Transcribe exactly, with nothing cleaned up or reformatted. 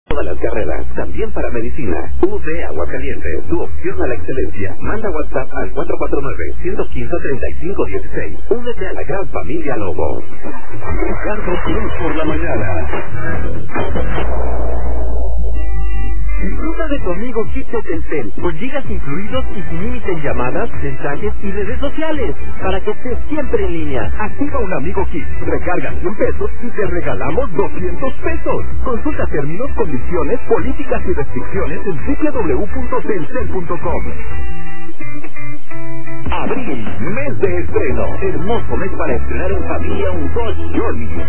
Todas las carreras, también para medicina. U D Aguascalientes, tu opción a la excelencia. Manda WhatsApp al cuatro cuatro nueve, uno uno cinco, tres cinco uno seis. Únete a la gran familia Lobo. Ricardo Cruz por la mañana. Disfruta de tu amigo Kit de Telcel, con gigas incluidos y sin límite en llamadas, mensajes y redes sociales, para que estés siempre en línea. Activa un amigo Kit, recarga cien pesos y te regalamos doscientos pesos. Consulta términos, condiciones, políticas y restricciones en w w w punto telcel punto com. Abril, mes de estreno. Hermoso mes para estrenar en familia un Dodge Journey.